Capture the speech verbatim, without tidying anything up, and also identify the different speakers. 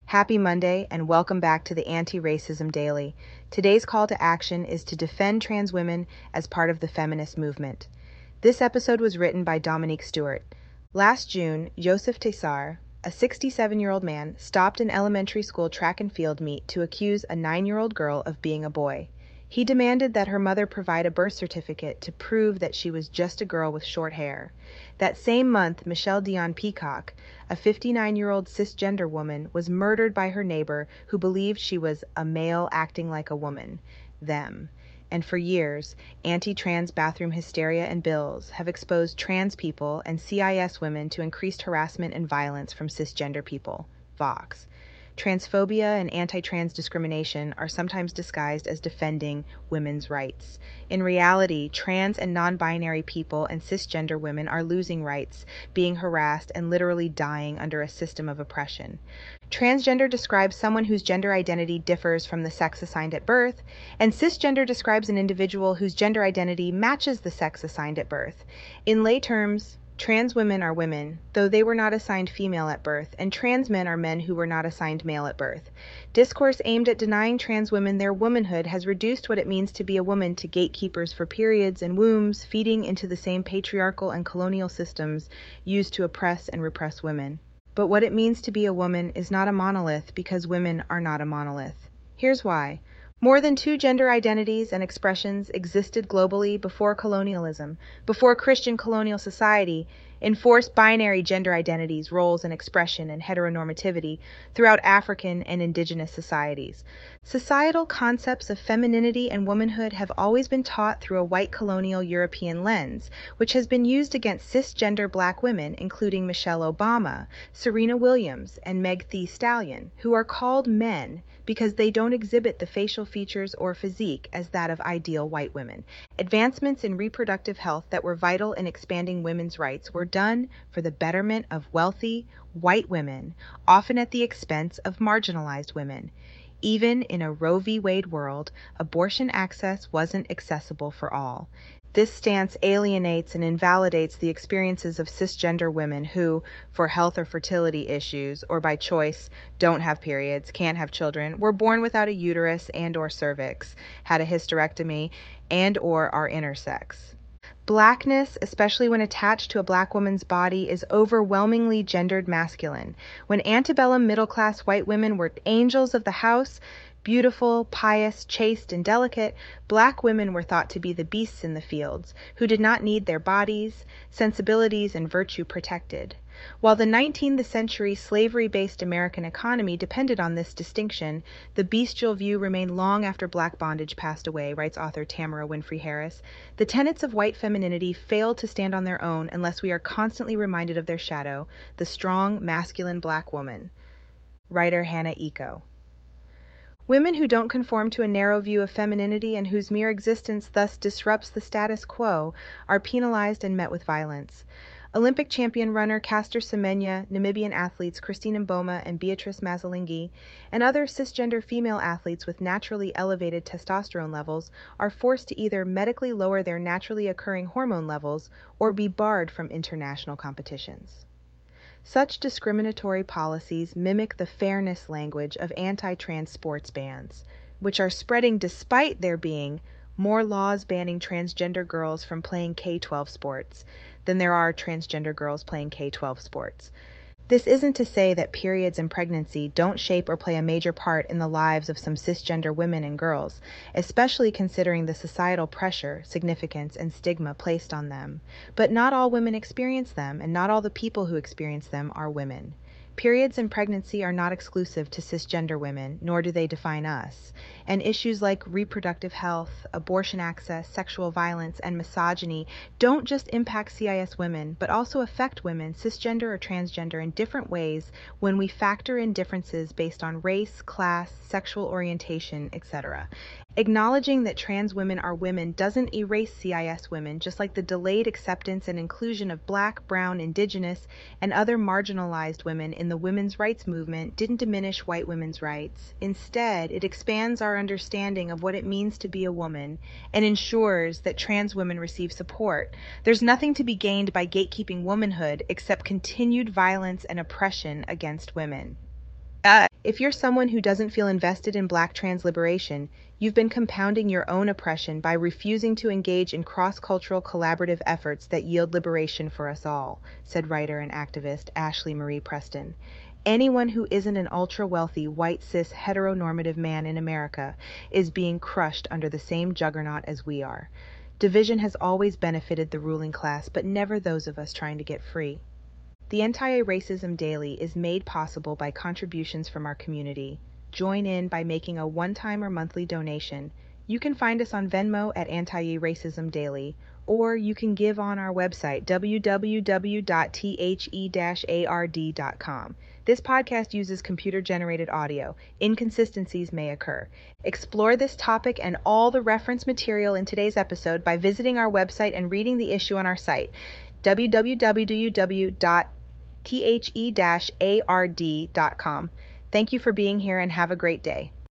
Speaker 1: Happy Monday and welcome back to the Anti-Racism Daily. Today's call to action is to defend trans women as part of the feminist movement. This episode was written by Dominique Stewart. Last June, Joseph Tessar, a sixty-seven-year-old man, stopped an elementary school track and field meet to accuse a nine-year-old girl of being a boy. He demanded that her mother provide a birth certificate to prove that she was just a girl with short hair. That same month, Michelle Dion Peacock, a fifty-nine-year-old cisgender woman, was murdered by her neighbor who believed she was a male acting like a woman, them. And for years, anti-trans bathroom hysteria and bills have exposed trans people and C I S women to increased harassment and violence from cisgender people, Vox. Transphobia and anti-trans discrimination are sometimes disguised as defending women's rights. In reality, trans and non-binary people and cisgender women are losing rights, being harassed, and literally dying under a system of oppression. Transgender describes someone whose gender identity differs from the sex assigned at birth, and cisgender describes an individual whose gender identity matches the sex assigned at birth. In lay terms, trans women are women, though they were not assigned female at birth, and trans men are men who were not assigned male at birth. Discourse aimed at denying trans women their womanhood has reduced what it means to be a woman to gatekeepers for periods and wombs, feeding into the same patriarchal and colonial systems used to oppress and repress women. But what it means to be a woman is not a monolith because women are not a monolith. Here's why. More than two gender identities and expressions existed globally before colonialism, before Christian colonial society enforced binary gender identities, roles, and expression and heteronormativity throughout African and indigenous societies. Societal concepts of femininity and womanhood have always been taught through a white colonial European lens, which has been used against cisgender black women, including Michelle Obama, Serena Williams, and Meg Thee Stallion, who are called men because they don't exhibit the facial features or physique as that of ideal white women. Advancements in reproductive health that were vital in expanding women's rights were done for the betterment of wealthy, white women, often at the expense of marginalized women. Even in a Roe v. Wade world, abortion access wasn't accessible for all. This stance alienates and invalidates the experiences of cisgender women who, for health or fertility issues, or by choice, don't have periods, can't have children, were born without a uterus and or cervix, had a hysterectomy, and or are intersex. Blackness, especially when attached to a black woman's body, is overwhelmingly gendered masculine. When antebellum middle-class white women were angels of the house, beautiful, pious, chaste, and delicate, black women were thought to be the beasts in the fields, who did not need their bodies, sensibilities, and virtue protected. While the nineteenth century slavery-based American economy depended on this distinction, the bestial view remained long after black bondage passed away, writes author Tamara Winfrey Harris. The tenets of white femininity fail to stand on their own unless we are constantly reminded of their shadow, the strong, masculine black woman. Writer Hannah Eco. Women who don't conform to a narrow view of femininity and whose mere existence thus disrupts the status quo are penalized and met with violence. Olympic champion runner Caster Semenya, Namibian athletes Christine Mboma and Beatrice Mazalingi, and other cisgender female athletes with naturally elevated testosterone levels are forced to either medically lower their naturally occurring hormone levels or be barred from international competitions. Such discriminatory policies mimic the fairness language of anti-trans sports bans, which are spreading despite there being more laws banning transgender girls from playing K twelve sports than there are transgender girls playing K twelve sports. This isn't to say that periods and pregnancy don't shape or play a major part in the lives of some cisgender women and girls, especially considering the societal pressure, significance, and stigma placed on them. But not all women experience them, and not all the people who experience them are women. Periods and pregnancy are not exclusive to cisgender women, nor do they define us. And issues like reproductive health, abortion access, sexual violence, and misogyny don't just impact C I S women, but also affect women, cisgender or transgender, in different ways when we factor in differences based on race, class, sexual orientation, et cetera. Acknowledging that trans women are women doesn't erase C I S women, just like the delayed acceptance and inclusion of Black, Brown, Indigenous, and other marginalized women in the women's rights movement didn't diminish white women's rights. Instead, it expands our understanding of what it means to be a woman and ensures that trans women receive support. There's nothing to be gained by gatekeeping womanhood except continued violence and oppression against women. If you're someone who doesn't feel invested in Black trans liberation, you've been compounding your own oppression by refusing to engage in cross-cultural collaborative efforts that yield liberation for us all, said writer and activist Ashley Marie Preston. Anyone who isn't an ultra-wealthy, white, cis, heteronormative man in America is being crushed under the same juggernaut as we are. Division has always benefited the ruling class, but never those of us trying to get free. The Anti-Racism Daily is made possible by contributions from our community. Join in by making a one-time or monthly donation. You can find us on Venmo at Anti-Racism Daily, or you can give on our website, w w w dot the dash ard dot com. This podcast uses computer-generated audio. Inconsistencies may occur. Explore this topic and all the reference material in today's episode by visiting our website and reading the issue on our site, w w w dot the dash ard dot com. Thank you for being here and have a great day.